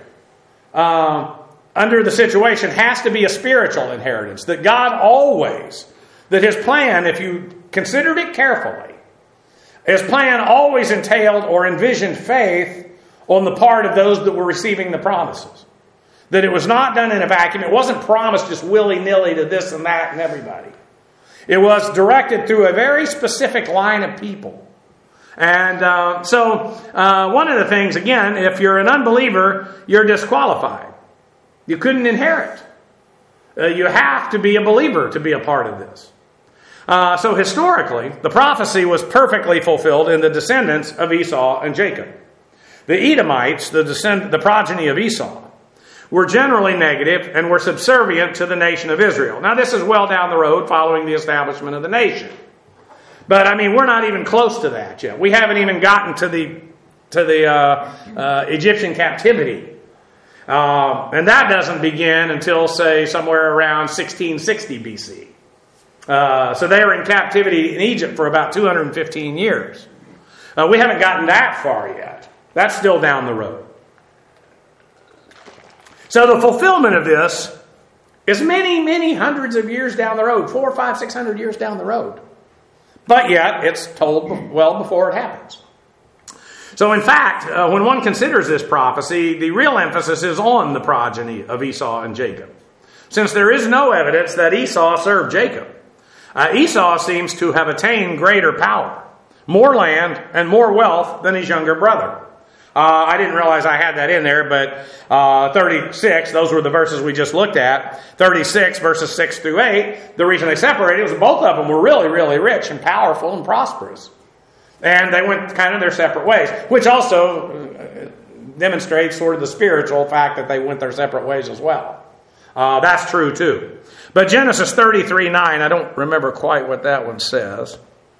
uh, under the situation has to be a spiritual inheritance. That God always, that his plan, if you considered it carefully, his plan always entailed or envisioned faith on the part of those that were receiving the promises. That it was not done in a vacuum. It wasn't promised just willy-nilly to this and that and everybody. It was directed through a very specific line of people. And uh, so uh, one of the things, again, if you're an unbeliever, you're disqualified. You couldn't inherit. Uh, you have to be a believer to be a part of this. Uh, so historically, the prophecy was perfectly fulfilled in the descendants of Esau and Jacob. The Edomites, the, descend- the progeny of Esau, were generally negative and were subservient to the nation of Israel. Now, this is well down the road following the establishment of the nation. But, I mean, we're not even close to that yet. We haven't even gotten to the to the uh, uh, Egyptian captivity. Uh, and that doesn't begin until, say, somewhere around sixteen sixty B C. Uh, so they were in captivity in Egypt for about two hundred fifteen years. Uh, we haven't gotten that far yet. That's still down the road. So the fulfillment of this is many, many hundreds of years down the road. Four, five, six hundred years down the road. But yet, it's told well before it happens. So in fact, uh, when one considers this prophecy, the real emphasis is on the progeny of Esau and Jacob. Since there is no evidence that Esau served Jacob, uh, Esau seems to have attained greater power, more land, and more wealth than his younger brother. Uh, I didn't realize I had that in there, but uh, thirty-six, those were the verses we just looked at. thirty-six, verses six through eight, the reason they separated was both of them were really, really rich and powerful and prosperous. And they went kind of their separate ways, which also demonstrates sort of the spiritual fact that they went their separate ways as well. Uh, that's true too. But Genesis thirty-three nine, I don't remember quite what that one says.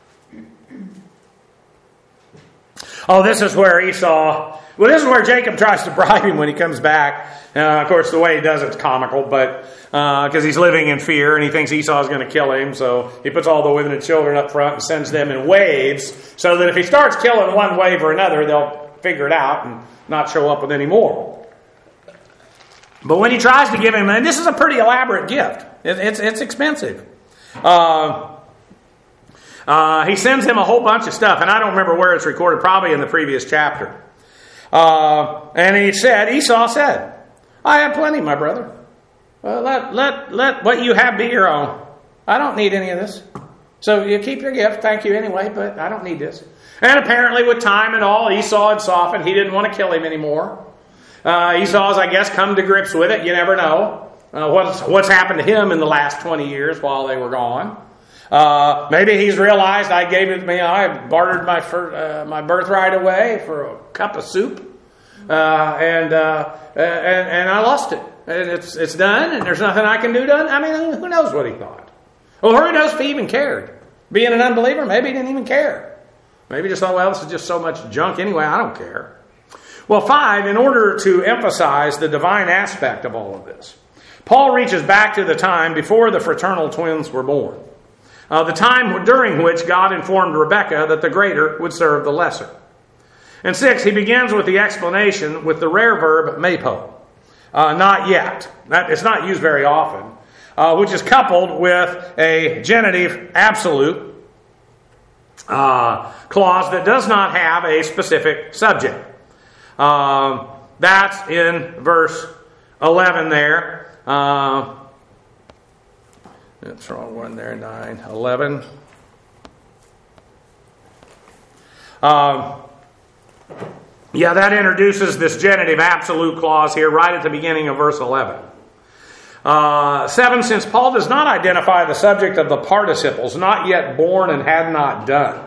Oh, this is where Esau... Well, this is where Jacob tries to bribe him when he comes back. Uh, of course, the way he does it's comical, but because uh, he's living in fear and he thinks Esau's going to kill him, so he puts all the women and children up front and sends them in waves, so that if he starts killing one wave or another, they'll figure it out and not show up with any more. But when he tries to give him, and this is a pretty elaborate gift. It, it's it's expensive. Uh, uh, he sends him a whole bunch of stuff, and I don't remember where it's recorded, probably in the previous chapter. Uh, and he said, Esau said, I have plenty, my brother. Uh, let, let, let what you have be your own. I don't need any of this. So you keep your gift. Thank you anyway, but I don't need this. And apparently with time and all, Esau had softened. He didn't want to kill him anymore. Uh, Esau's, I guess, come to grips with it. You never know uh, what's, what's happened to him in the last twenty years while they were gone. Uh, maybe he's realized I gave it me. I bartered my fir- uh, my birthright away for a cup of soup, uh, and, uh, and and I lost it. And it's it's done, and there's nothing I can do done. I mean, who knows what he thought? Well, who knows if he even cared? Being an unbeliever, maybe he didn't even care. Maybe he just thought, well, this is just so much junk anyway. I don't care. Well, five, in order to emphasize the divine aspect of all of this, Paul reaches back to the time before the fraternal twins were born. Uh, the time during which God informed Rebekah that the greater would serve the lesser. And six, he begins with the explanation with the rare verb mepo, uh, not yet. That, it's not used very often, uh, which is coupled with a genitive absolute uh, clause that does not have a specific subject. Uh, that's in verse eleven there. Uh, That's the wrong one there, nine, eleven. Uh, yeah, that introduces this genitive absolute clause here right at the beginning of verse eleven. Uh, seven, since Paul does not identify the subject of the participles, not yet born and had not done,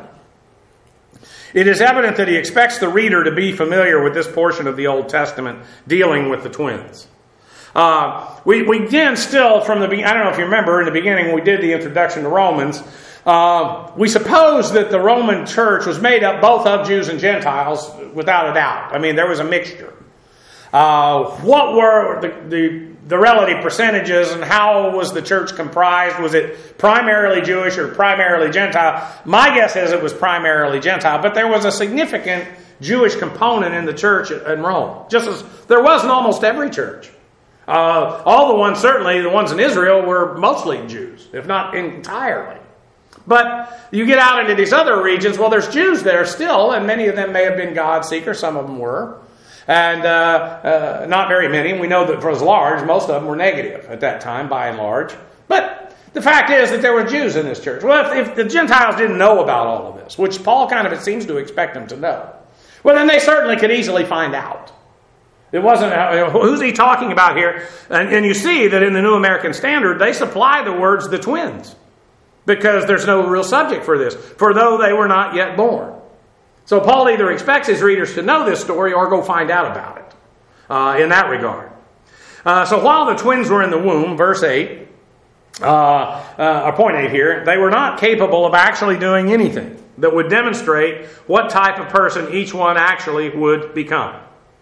it is evident that he expects the reader to be familiar with this portion of the Old Testament dealing with the twins. Uh, we, we again still from the, I don't know if you remember, in the beginning we did the introduction to Romans. Uh, we suppose that the Roman church was made up both of Jews and Gentiles, without a doubt. I mean, there was a mixture. Uh, what were the, the, the relative percentages and how was the church comprised? Was it primarily Jewish or primarily Gentile? My guess is it was primarily Gentile, but there was a significant Jewish component in the church in Rome, just as there was in almost every church. Uh, all the ones, certainly the ones in Israel, were mostly Jews, if not entirely. But you get out into these other regions, well, there's Jews there still, and many of them may have been God seekers, some of them were. And uh, uh, not very many. We know that for as large, most of them were negative at that time, by and large. But the fact is that there were Jews in this church. Well, if, if the Gentiles didn't know about all of this, which Paul kind of it seems to expect them to know, well, then they certainly could easily find out. It wasn't, who's he talking about here? And, and you see that in the New American Standard, they supply the words the twins, because there's no real subject for this, for though they were not yet born. So Paul either expects his readers to know this story or go find out about it uh, in that regard. Uh, so while the twins were in the womb, verse eight, uh, uh, or point eight here, they were not capable of actually doing anything that would demonstrate what type of person each one actually would become.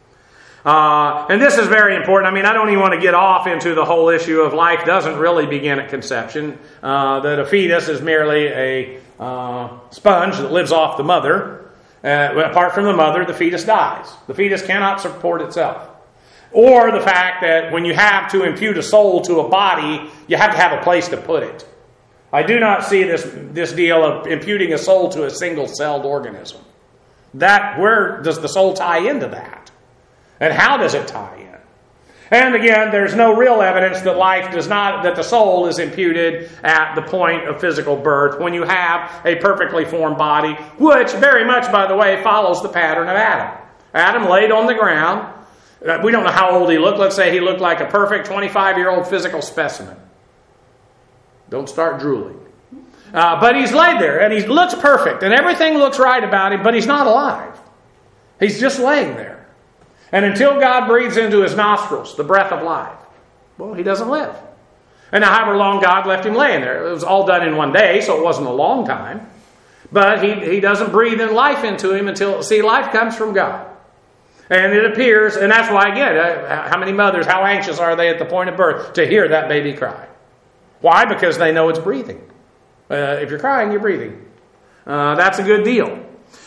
Uh, and this is very important. I mean, I don't even want to get off into the whole issue of life doesn't really begin at conception. Uh, that a fetus is merely a uh, sponge that lives off the mother. Uh, apart from the mother, the fetus dies. The fetus cannot support itself. Or the fact that when you have to impute a soul to a body, you have to have a place to put it. I do not see this, this deal of imputing a soul to a single-celled organism. That, where does the soul tie into that? And how does it tie in? And again, there's no real evidence that life does not, that the soul is imputed at the point of physical birth when you have a perfectly formed body, which very much, by the way, follows the pattern of Adam. Adam laid on the ground. We don't know how old he looked. Let's say he looked like a perfect twenty-five-year-old physical specimen. Don't start drooling. Uh, but he's laid there, and he looks perfect, and everything looks right about him, but he's not alive. He's just laying there. And until God breathes into his nostrils the breath of life, Well, he doesn't live. And now, however long God left him laying there, it was all done in one day, so it wasn't a long time. But he, he doesn't breathe in life into him until, see, life comes from God. And it appears, and that's why, again, uh, how many mothers, how anxious are they at the point of birth to hear that baby cry? Why? Because they know it's breathing. Uh, if you're crying, you're breathing. Uh, that's a good deal.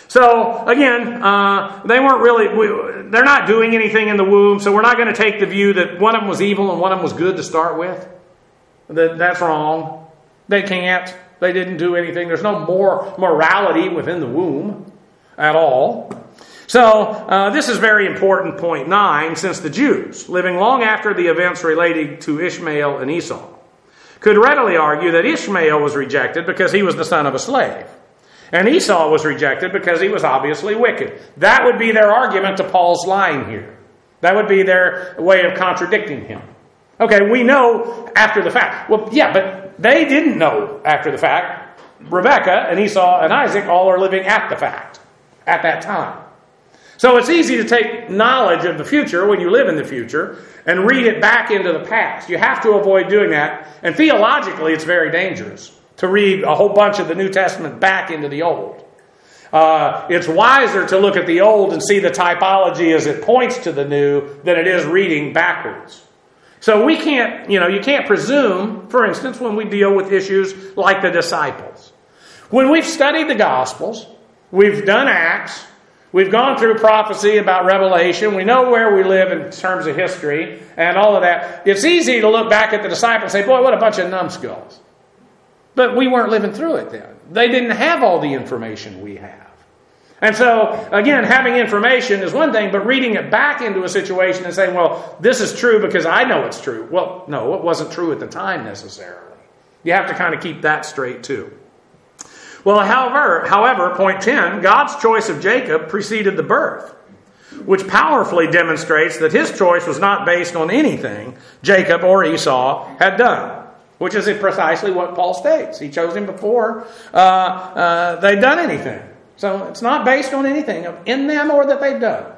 So, again, uh, they weren't really, we, they're not doing anything in the womb, so we're not going to take the view that one of them was evil and one of them was good to start with. That, that's wrong. They can't. They didn't do anything. There's no more morality within the womb at all. So, uh, this is very important, point nine, since the Jews, living long after the events relating to Ishmael and Esau, could readily argue that Ishmael was rejected because he was the son of a slave. And Esau was rejected because he was obviously wicked. That would be their argument to Paul's line here. That would be their way of contradicting him. Okay, we know after the fact. Well, yeah, but they didn't know after the fact. Rebekah and Esau and Isaac all are living at the fact, at that time. So it's easy to take knowledge of the future when you live in the future and read it back into the past. You have to avoid doing that. And theologically, it's very dangerous to read a whole bunch of the New Testament back into the Old. Uh, it's wiser to look at the Old and see the typology as it points to the New than it is reading backwards. So we can't, you know, you can't presume, for instance, when we deal with issues like the disciples. When we've studied the Gospels, we've done Acts, we've gone through prophecy about Revelation, we know where we live in terms of history and all of that, it's easy to look back at the disciples and say, boy, what a bunch of numbskulls. But we weren't living through it then. They didn't have all the information we have. And so, again, having information is one thing, but reading it back into a situation and saying, well, this is true because I know it's true. Well, no, it wasn't true at the time necessarily. You have to kind of keep that straight too. Well, however, however, point ten, God's choice of Jacob preceded the birth, which powerfully demonstrates that his choice was not based on anything Jacob or Esau had done, which is precisely what Paul states. He chose him before uh, uh, they'd done anything. So it's not based on anything in them or that they've done.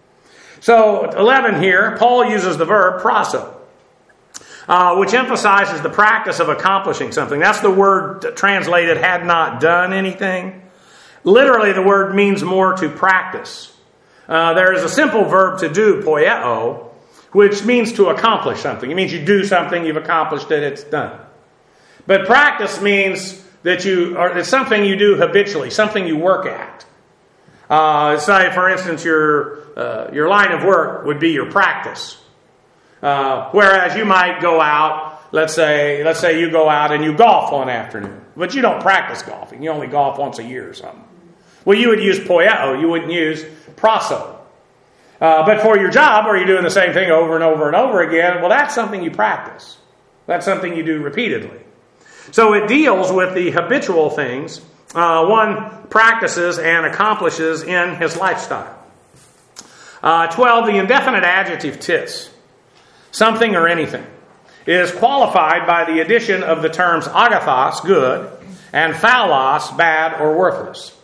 So eleven here, Paul uses the verb proso, uh, which emphasizes the practice of accomplishing something. That's the word translated had not done anything. Literally, the word means more to practice. Uh, there is a simple verb to do, poieo, which means to accomplish something. It means you do something, you've accomplished it, it's done. But practice means that you, or it's something you do habitually, something you work at. Uh, say, for instance, your uh, your line of work would be your practice. Uh, whereas you might go out, let's say, let's say you go out and you golf one afternoon, but you don't practice golfing. You only golf once a year or something. Well, you would use poieo. You wouldn't use proso. Uh, but for your job, where you're doing the same thing over and over and over again, well, that's something you practice. That's something you do repeatedly. So it deals with the habitual things uh, one practices and accomplishes in his lifestyle. Uh, twelve, the indefinite adjective tis, something or anything, is qualified by the addition of the terms agathos, good, and phallos, bad or worthless.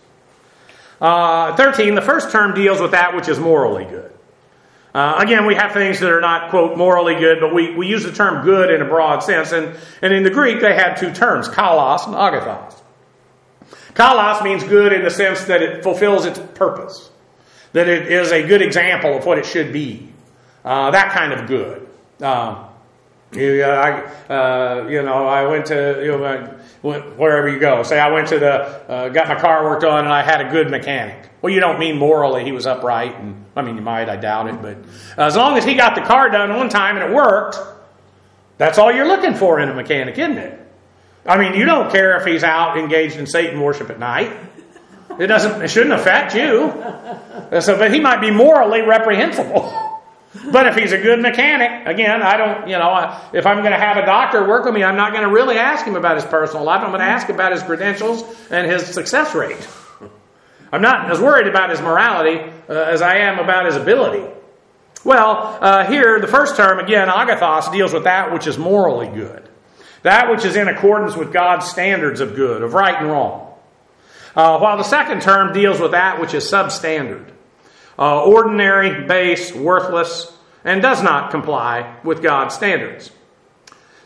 Uh, thirteen, the first term deals with that which is morally good. Uh, again, we have things that are not, quote, morally good, but we, we use the term good in a broad sense. And, and in the Greek, they had two terms, kalos and agathos. Kalos means good in the sense that it fulfills its purpose, that it is a good example of what it should be. Uh, that kind of good. Um, you, uh, I, uh, you know, I went to, you know, I went wherever you go. Say I went to the, uh, got my car worked on and I had a good mechanic. Well, you don't mean morally he was upright. And I mean, you might, I doubt it. But uh, as long as he got the car done one time and it worked, that's all you're looking for in a mechanic, isn't it? I mean, you don't care if he's out engaged in Satan worship at night. It doesn't, it shouldn't affect you. So, but he might be morally reprehensible. But if he's a good mechanic, again, I don't, you know, if I'm going to have a doctor work with me, I'm not going to really ask him about his personal life. I'm going to ask about his credentials and his success rate. I'm not as worried about his morality uh, as I am about his ability. Well, uh, here, the first term, again, agathos, deals with that which is morally good. That which is in accordance with God's standards of good, of right and wrong. Uh, while the second term deals with that which is substandard. Uh, ordinary, base, worthless, and does not comply with God's standards.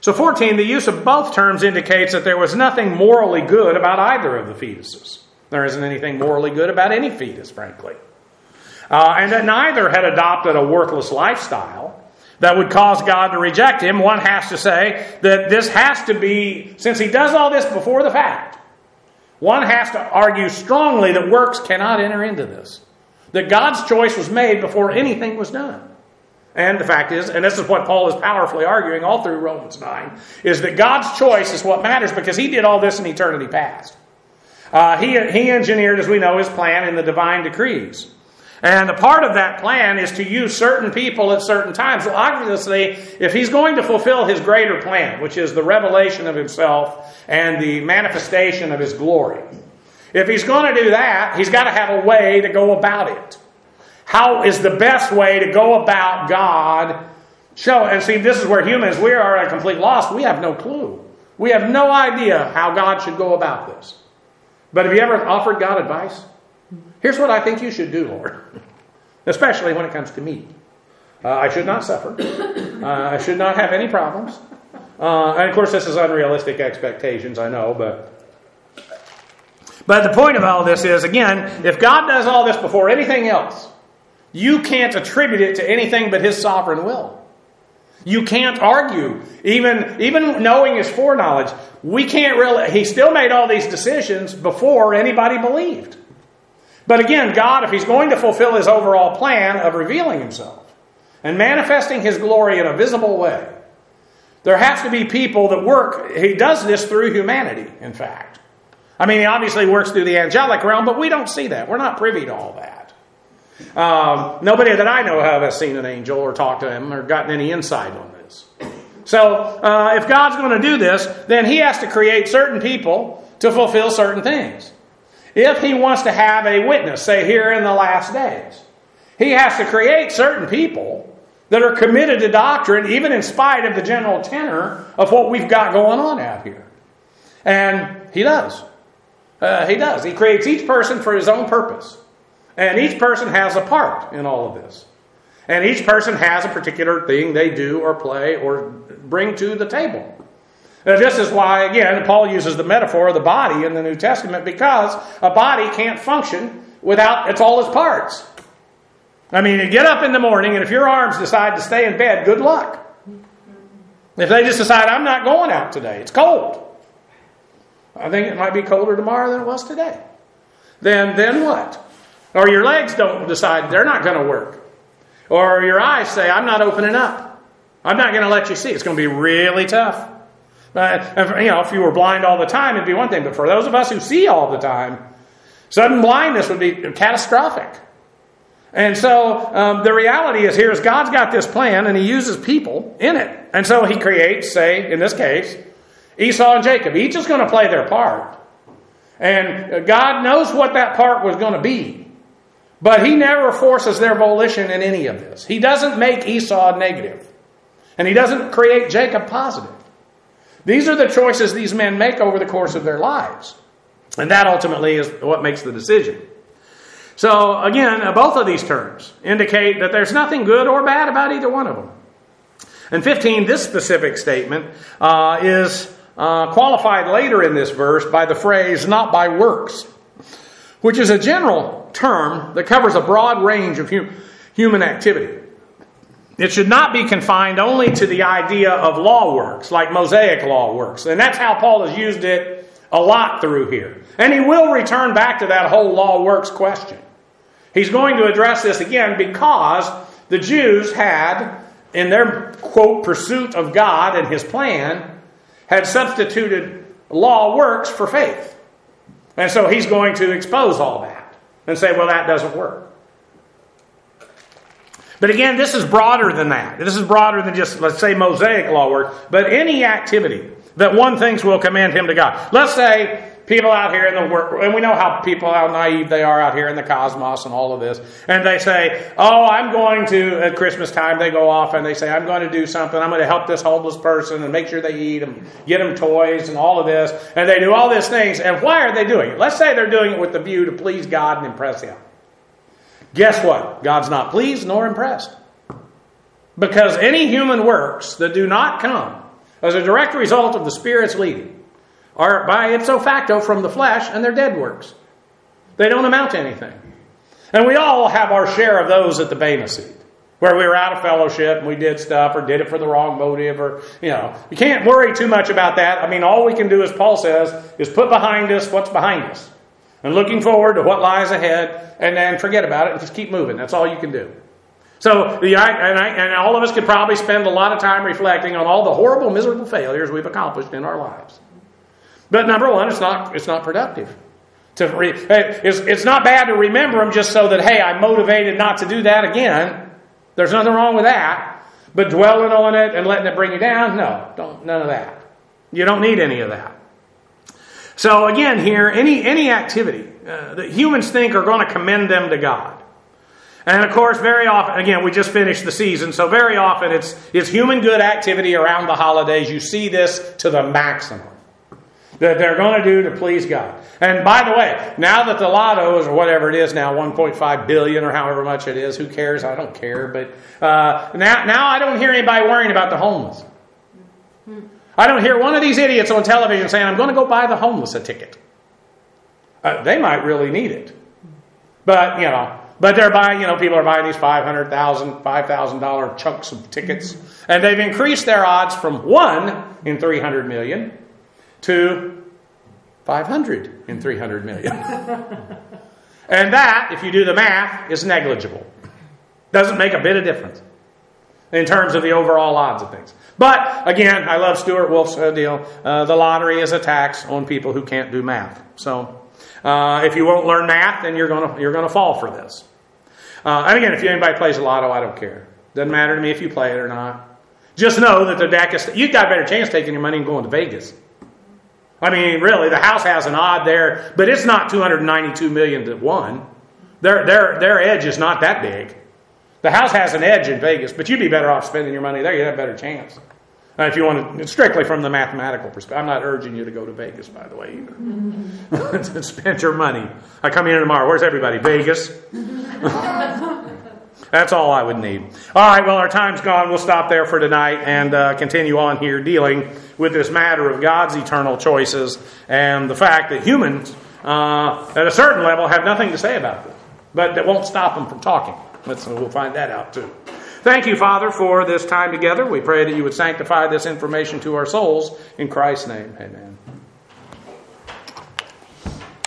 So fourteen, the use of both terms indicates that there was nothing morally good about either of the fetuses. There isn't anything morally good about any fetus, frankly. Uh, and that neither had adopted a worthless lifestyle that would cause God to reject him. One has to say that this has to be, since he does all this before the fact, one has to argue strongly that works cannot enter into this. That God's choice was made before anything was done. And the fact is, and this is what Paul is powerfully arguing all through Romans nine, is that God's choice is what matters because he did all this in eternity past. Uh, he, he engineered, as we know, his plan in the divine decrees. And a part of that plan is to use certain people at certain times. So obviously, if he's going to fulfill his greater plan, which is the revelation of himself and the manifestation of his glory, if he's going to do that, he's got to have a way to go about it. How is the best way to go about God? Show, and see, this is where humans, we are at a complete loss. We have no clue. We have no idea how God should go about this. But have you ever offered God advice? Here's what I think you should do, Lord. Especially when it comes to me. Uh, I should not suffer. Uh, I should not have any problems. Uh, and of course, this is unrealistic expectations, I know, but... But the point of all this is, again, if God does all this before anything else, you can't attribute it to anything but his sovereign will. You can't argue, even, even knowing his foreknowledge. We can't really... He still made all these decisions before anybody believed. But again, God, if he's going to fulfill his overall plan of revealing himself and manifesting his glory in a visible way, there has to be people that work. He does this through humanity, in fact. I mean, he obviously works through the angelic realm, but we don't see that. We're not privy to all that. Um, nobody that I know of has seen an angel or talked to him or gotten any insight on this. So uh, if God's going to do this, then he has to create certain people to fulfill certain things. If he wants to have a witness, say here in the last days, he has to create certain people that are committed to doctrine, even in spite of the general tenor of what we've got going on out here. And he does. Uh, he does. He creates each person for his own purpose. And each person has a part in all of this. And each person has a particular thing they do or play or bring to the table. Now, this is why, again, Paul uses the metaphor of the body in the New Testament, because a body can't function without it's all its parts. I mean, you get up in the morning, and if your arms decide to stay in bed, good luck. If they just decide, I'm not going out today, it's cold. I think it might be colder tomorrow than it was today. Then, then what? Or your legs don't decide they're not going to work. Or your eyes say, I'm not opening up. I'm not going to let you see. It's going to be really tough. Uh, you know, if you were blind all the time, it'd be one thing. But for those of us who see all the time, sudden blindness would be catastrophic. And so um, the reality is here is God's got this plan, and he uses people in it. And so he creates, say, in this case, Esau and Jacob. Each is going to play their part. And God knows what that part was going to be. But he never forces their volition in any of this. He doesn't make Esau negative. And he doesn't create Jacob positive. These are the choices these men make over the course of their lives. And that ultimately is what makes the decision. So again, both of these terms indicate that there's nothing good or bad about either one of them. And fifteen, this specific statement uh, is uh, qualified later in this verse by the phrase, not by works, which is a general term that covers a broad range of hum- human activity. It should not be confined only to the idea of law works, like Mosaic law works. And that's how Paul has used it a lot through here. And he will return back to that whole law works question. He's going to address this again because the Jews had, in their, quote, pursuit of God and his plan, had substituted law works for faith. And so he's going to expose all that and say, well, that doesn't work. But again, this is broader than that. This is broader than just, let's say, Mosaic law work, but any activity that one thinks will commend him to God. Let's say people out here in the world, and we know how people, how naive they are out here in the cosmos and all of this, and they say, oh, I'm going to, at Christmas time, they go off and they say, I'm going to do something, I'm going to help this homeless person and make sure they eat and get them toys and all of this, and they do all these things, and why are they doing it? Let's say they're doing it with the view to please God and impress him. Guess what? God's not pleased nor impressed. Because any human works that do not come as a direct result of the Spirit's leading, are by ipso facto from the flesh, and they're dead works. They don't amount to anything. And we all have our share of those at the Bema seat, where we were out of fellowship and we did stuff or did it for the wrong motive, or, you know, you can't worry too much about that. I mean, all we can do, as Paul says, is put behind us what's behind us and looking forward to what lies ahead, and then forget about it and just keep moving. That's all you can do. So, the, and, I, and all of us could probably spend a lot of time reflecting on all the horrible, miserable failures we've accomplished in our lives. But number one, it's not, it's not productive. To re, it's, it's not bad to remember them just so that, hey, I'm motivated not to do that again. There's nothing wrong with that. But dwelling on it and letting it bring you down, no, don't, none of that. You don't need any of that. So again here, any any activity uh, that humans think are going to commend them to God. And of course, very often, again, we just finished the season, so very often it's, it's human good activity around the holidays. You see this to the maximum that they're going to do to please God. And by the way, now that the lotto is, or whatever it is now, one point five billion or however much it is, who cares? I don't care. But uh, now, now I don't hear anybody worrying about the homeless. I don't hear one of these idiots on television saying, I'm going to go buy the homeless a ticket. Uh, they might really need it. But, you know, but they're buying, you know, people are buying these five hundred thousand dollars, five thousand dollars chunks of tickets. And they've increased their odds from one in three hundred million to five hundred in three hundred million. And that, if you do the math, is negligible. Doesn't make a bit of difference in terms of the overall odds of things. But, again, I love Stuart Wolf's uh, deal. Uh, the lottery is a tax on people who can't do math. So, uh, if you won't learn math, then you're going to you're going to fall for this. Uh, and again, if anybody plays the lotto, I don't care. Doesn't matter to me if you play it or not. Just know that the deck is... You've got a better chance taking your money and going to Vegas. I mean, really, the house has an odd there, but it's not two hundred ninety-two million to one. Their, their, their edge is not that big. The house has an edge in Vegas, but you'd be better off spending your money there. You'd have a better chance. Uh, if you want to, strictly from the mathematical perspective. I'm not urging you to go to Vegas, by the way, either. Spend your money. I come in tomorrow. Where's everybody? Vegas? That's all I would need. All right, well, our time's gone. We'll stop there for tonight and uh, continue on here dealing with this matter of God's eternal choices and the fact that humans, uh, at a certain level, have nothing to say about this. But that won't stop them from talking. Let's, we'll find that out too. Thank you, Father, for this time together. We pray that you would sanctify this information to our souls. In Christ's name, amen.